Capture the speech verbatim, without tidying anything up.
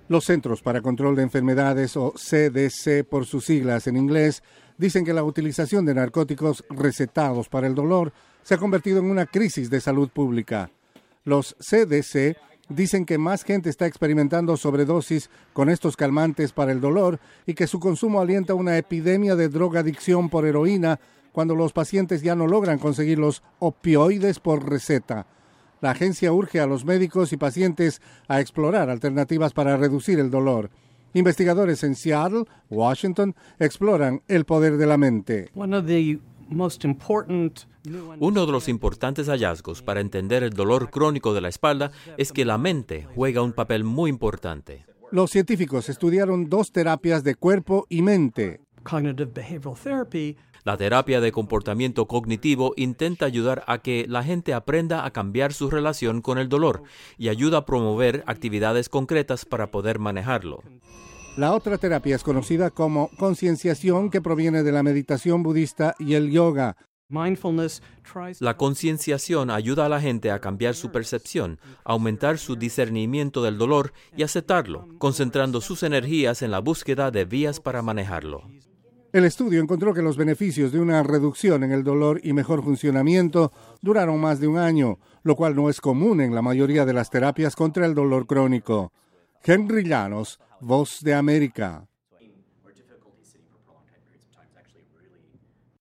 Los Centros para Control de Enfermedades, o C D C por sus siglas en inglés, dicen que la utilización de narcóticos recetados para el dolor se ha convertido en una crisis de salud pública. Los C D C dicen que más gente está experimentando sobredosis con estos calmantes para el dolor y que su consumo alienta una epidemia de drogadicción por heroína cuando los pacientes ya no logran conseguir los opioides por receta. La agencia urge a los médicos y pacientes a explorar alternativas para reducir el dolor. Investigadores en Seattle, Washington, exploran el poder de la mente. Uno de los importantes hallazgos para entender el dolor crónico de la espalda es que la mente juega un papel muy importante. Los científicos estudiaron dos terapias de cuerpo y mente. La terapia de comportamiento cognitivo intenta ayudar a que la gente aprenda a cambiar su relación con el dolor y ayuda a promover actividades concretas para poder manejarlo. La otra terapia es conocida como concienciación, que proviene de la meditación budista y el yoga. La concienciación ayuda a la gente a cambiar su percepción, aumentar su discernimiento del dolor y aceptarlo, concentrando sus energías en la búsqueda de vías para manejarlo. El estudio encontró que los beneficios de una reducción en el dolor y mejor funcionamiento duraron más de un año, lo cual no es común en la mayoría de las terapias contra el dolor crónico. Henry Llanos, Voz de América.